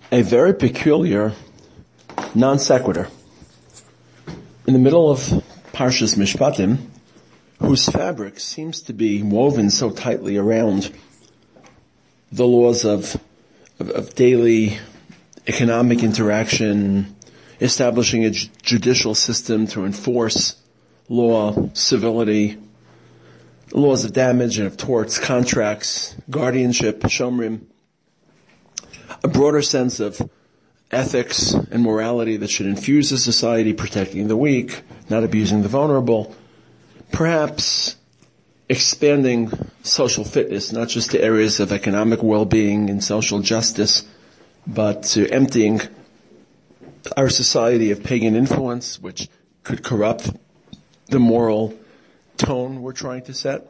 a very peculiar non sequitur. In the middle of Parshas Mishpatim, whose fabric seems to be woven so tightly around the laws of daily economic interaction, establishing a judicial system to enforce law, civility, laws of damage and of torts, contracts, guardianship, shomrim, a broader sense of ethics and morality that should infuse the society, protecting the weak, not abusing the vulnerable, perhaps expanding social fitness, not just to areas of economic well-being and social justice, but to emptying our society of pagan influence, which could corrupt the moral tone we're trying to set.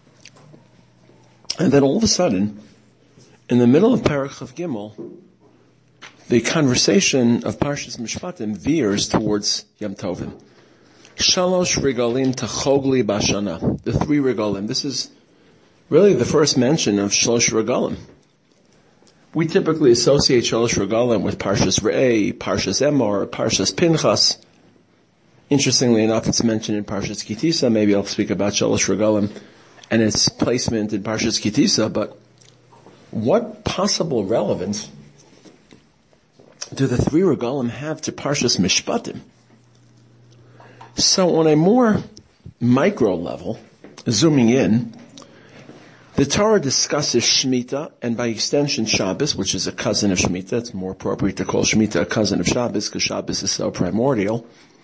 And then all of a sudden, in the middle of Perek Chav Gimel, the conversation of Parshas Mishpatim veers towards Yom Tovim. Shalosh regalim tachogli bashana. The three regalim. This is really the first mention of Shalosh regalim. We typically associate Shalosh regalim with Parshas Re'eh, Parshas Emor, Parshas Pinchas. Interestingly enough, it's mentioned in Parshas Kitisa. Maybe I'll speak about Shalosh regalim and its placement in Parshas Kitisa, but what possible relevance do the three regalim have to Parshas Mishpatim? So on a more micro level, zooming in, the Torah discusses Shemitah, and by extension Shabbos, which is a cousin of Shemitah. It's more appropriate to call Shemitah a cousin of Shabbos, because Shabbos is so primordial.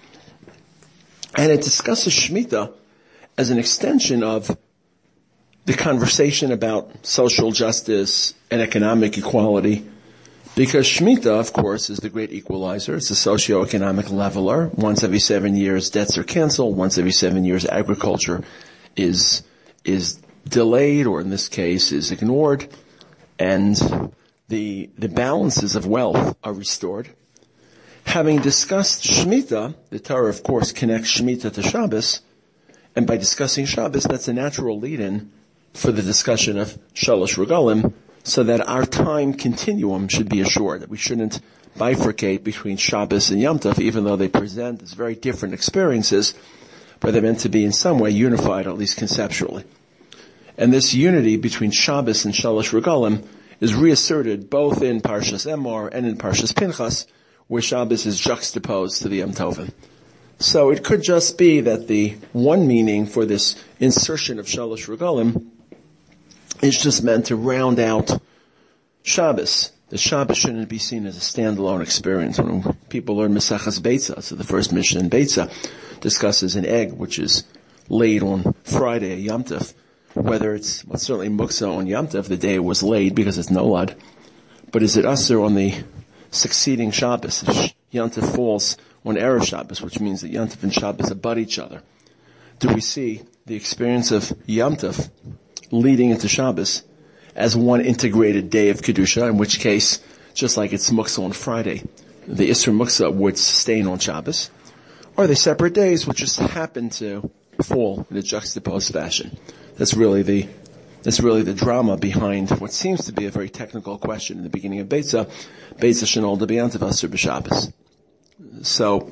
And it discusses Shemitah as an extension of the conversation about social justice and economic equality, because Shemitah, of course, is the great equalizer. It's a socioeconomic leveler. Once every 7 years, debts are canceled. Once every 7 years, agriculture is delayed, or in this case, is ignored. And the balances of wealth are restored. Having discussed Shemitah, the Torah, of course, connects Shemitah to Shabbos. And by discussing Shabbos, that's a natural lead-in for the discussion of Shalosh Regalim, so that our time continuum should be assured, that we shouldn't bifurcate between Shabbos and Yom Tov, even though they present as very different experiences, but they're meant to be in some way unified, at least conceptually. And this unity between Shabbos and Shalosh Regalim is reasserted both in Parshas Emor and in Parshas Pinchas, where Shabbos is juxtaposed to the Yom Tovim. So it could just be that the one meaning for this insertion of Shalosh Regalim is just meant to round out Shabbos. The Shabbos shouldn't be seen as a standalone experience. When people learn Mesachas Beitza, so the first Mishnah in Beitza discusses an egg which is laid on Friday, Yom Tov, whether it's, certainly Muksa on Yom Tov, the day it was laid because it's Nolad, but is it Asur on the succeeding Shabbos? If Yom Tov falls on Erev Shabbos, which means that Yom Tov and Shabbos abut each other. Do we see the experience of Yom Tov leading into Shabbos as one integrated day of Kedusha, in which case, just like it's Muksa on Friday, the Isser Muksa would sustain on Shabbos? Or are they separate days which just happen to fall in a juxtaposed fashion? That's really the drama behind what seems to be a very technical question in the beginning of Beitza. Beitza Shenol Debiyantav Asur B'Shabbos. So,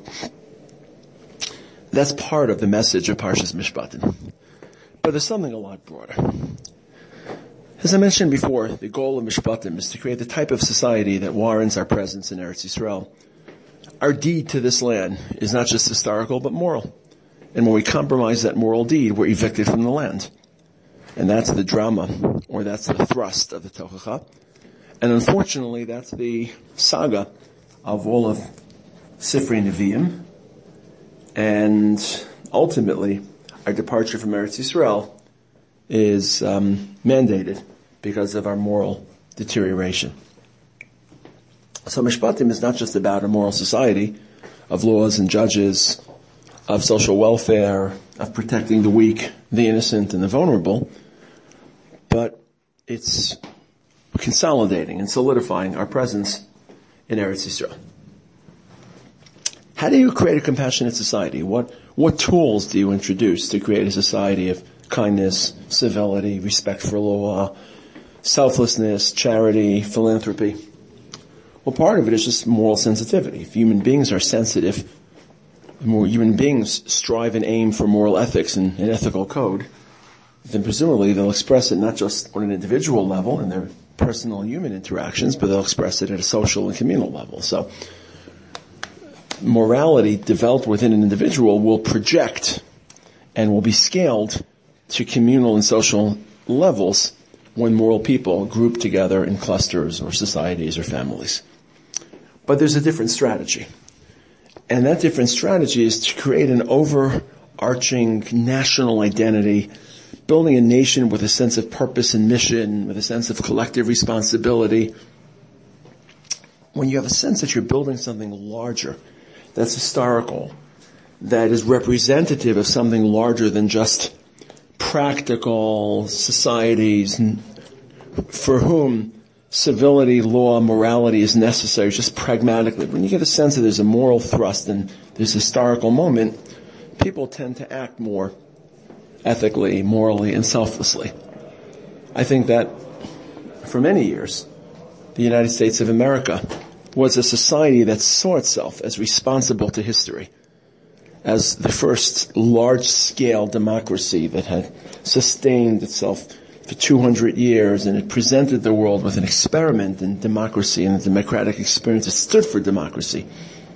that's part of the message of Parshas Mishpatim. But there's something a lot broader. As I mentioned before, the goal of Mishpatim is to create the type of society that warrants our presence in Eretz Yisrael. Our deed to this land is not just historical, but moral. And when we compromise that moral deed, we're evicted from the land. And that's the drama, or that's the thrust of the Tochacha. And unfortunately, that's the saga of all of Sifrei Nevi'im. And ultimately, our departure from Eretz Yisrael is mandated because of our moral deterioration. So Mishpatim is not just about a moral society of laws and judges, of social welfare, of protecting the weak, the innocent, and the vulnerable, but it's consolidating and solidifying our presence in Eretz Yisrael. How do you create a compassionate society? What tools do you introduce to create a society of kindness, civility, respect for law, selflessness, charity, philanthropy? Well, part of it is just moral sensitivity. If human beings are sensitive, more human beings strive and aim for moral ethics and an ethical code, then presumably they'll express it not just on an individual level in their personal human interactions, but they'll express it at a social and communal level. So morality developed within an individual will project and will be scaled to communal and social levels when moral people group together in clusters or societies or families. But there's a different strategy. And that different strategy is to create an overarching national identity, building a nation with a sense of purpose and mission, with a sense of collective responsibility. When you have a sense that you're building something larger, that's historical, that is representative of something larger than just practical societies for whom civility, law, morality is necessary just pragmatically. When you get a sense that there's a moral thrust and there's a historical moment, people tend to act more ethically, morally, and selflessly. I think that for many years, the United States of America was a society that saw itself as responsible to history, as the first large-scale democracy that had sustained itself for 200 years, and it presented the world with an experiment in democracy and a democratic experience that stood for democracy.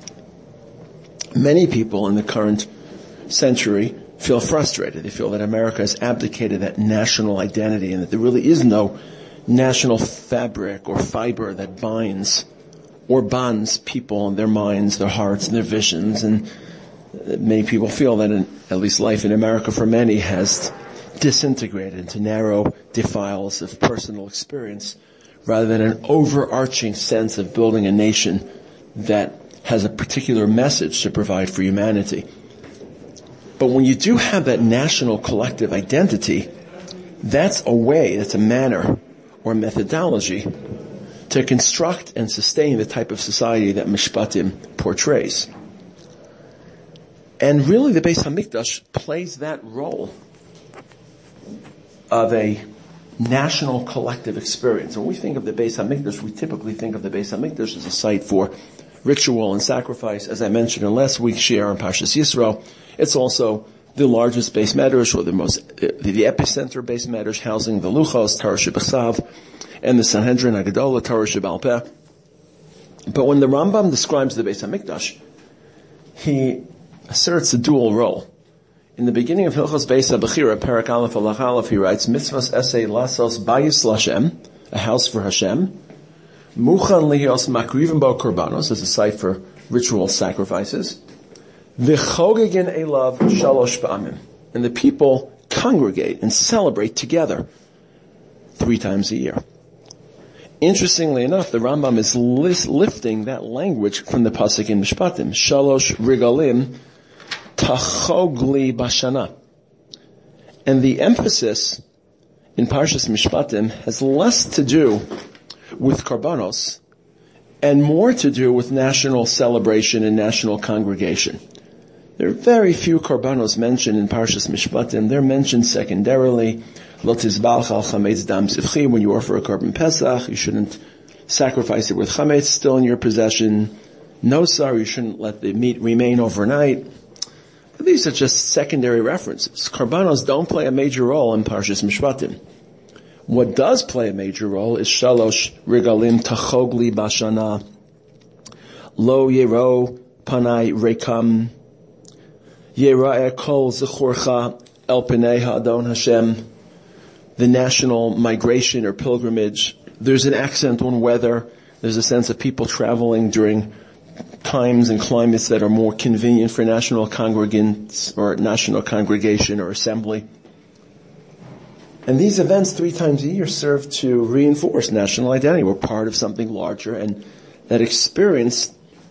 Many people in the current century feel frustrated. They feel that America has abdicated that national identity and that there really is no national fabric or fiber that binds or bonds people and their minds, their hearts, and their visions. And many people feel that at least life in America for many has disintegrated into narrow defiles of personal experience rather than an overarching sense of building a nation that has a particular message to provide for humanity. But when you do have that national collective identity, that's a way, that's a manner or methodology to construct and sustain the type of society that Mishpatim portrays. And really the Beis HaMikdash plays that role of a national collective experience. When we think of the Beis HaMikdash, we typically think of the Beis HaMikdash as a site for ritual and sacrifice. As I mentioned in last week's Shiur on Parshas Yisro, it's also the largest Beis Medrash, or the epicenter Beis Medrash, housing the Luchos, Torah Shebechsav, and the Sanhedrin Hagadolah, Torah Sheba'al Peh. But when the Rambam describes the Beis HaMikdash, he asserts a dual role. In the beginning of Hilchos Beis HaBechira, Perek Aleph Alach Aleph, he writes, Mitzvos Esei Lasos Bayis Lashem, a house for Hashem, Muchan Lihios Makrivim Bo Korbanos, as a site for ritual sacrifices, V'chogegin Elav Shalosh Ba'amim, and the people congregate and celebrate together 3 times a year. Interestingly enough, the Rambam is lifting that language from the pasuk in Mishpatim, Shalosh Regalim Tachogli Bashana. And the emphasis in Parshas Mishpatim has less to do with Karbanos and more to do with national celebration and national congregation. There are very few Karbanos mentioned in Parshas Mishpatim. They're mentioned secondarily. Lo tizbalch al chametz dam sivchi. When you offer a Korban Pesach, you shouldn't sacrifice it with chametz still in your possession. Nosar, you shouldn't let the meat remain overnight. These are just secondary references. Karbanos don't play a major role in Parshas Mishpatim. What does play a major role is Shalosh Regalim Tachogli Bashana, Lo Yero Panai Rekam, Yera'eh Kol Zechorcha El Penei Ha'adon Hashem, the national migration or pilgrimage. There's an accent on weather. There's a sense of people traveling during times and climates that are more convenient for national congregants or national congregation or assembly. And these events 3 times a year serve to reinforce national identity. We're part of something larger, and that experience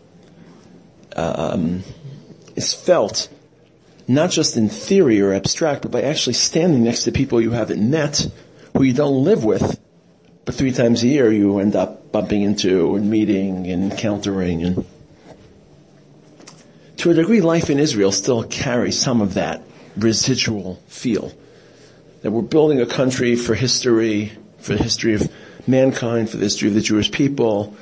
is felt not just in theory or abstract, but by actually standing next to people you haven't met, who you don't live with, but 3 times a year you end up bumping into and meeting and encountering. And to a degree, life in Israel still carries some of that residual feel. That we're building a country for history, for the history of mankind, for the history of the Jewish people,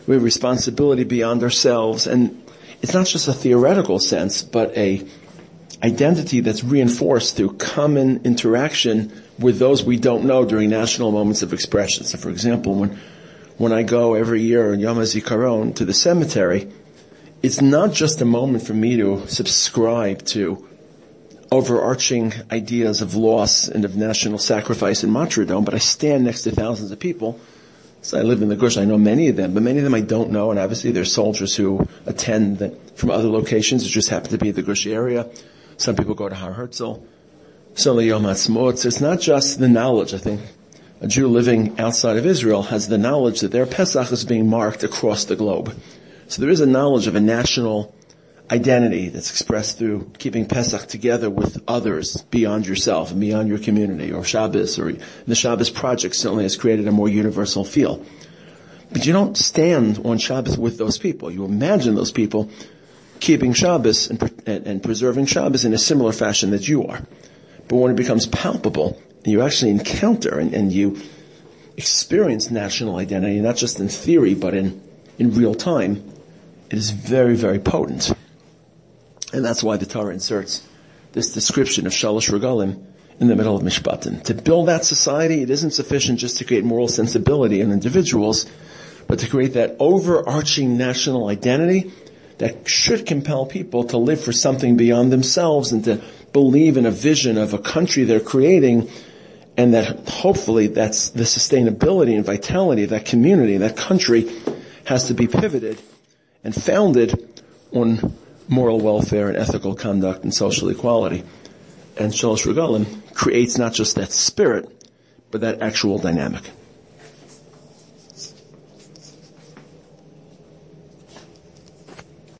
We have responsibility beyond ourselves, and it's not just a theoretical sense, but a identity that's reinforced through common interaction with those we don't know during national moments of expression. So, for example, when I go every year in Yom HaZikaron to the cemetery, it's not just a moment for me to subscribe to overarching ideas of loss and of national sacrifice and martyrdom, but I stand next to thousands of people. So I live in the Gush, I know many of them, but many of them I don't know, and obviously there's soldiers who attend from other locations who just happen to be in the Gush area. Some people go to Har Herzl. So Yom HaTzmaut. It's not just the knowledge. I think a Jew living outside of Israel has the knowledge that their Pesach is being marked across the globe. So there is a knowledge of a national identity that's expressed through keeping Pesach together with others beyond yourself and beyond your community, or Shabbos, or the Shabbos Project certainly has created a more universal feel. But you don't stand on Shabbos with those people. You imagine those people keeping Shabbos and preserving Shabbos in a similar fashion that you are. But when it becomes palpable, you actually encounter and you experience national identity, not just in theory, but in real time, it is very, very potent. And that's why the Torah inserts this description of Shalosh Regalim in the middle of Mishpatim. To build that society, it isn't sufficient just to create moral sensibility in individuals, but to create that overarching national identity that should compel people to live for something beyond themselves and to believe in a vision of a country they're creating, and that hopefully that's the sustainability and vitality of that community, that country has to be pivoted and founded on moral welfare and ethical conduct and social equality. And Shalosh Regalim creates not just that spirit, but that actual dynamic.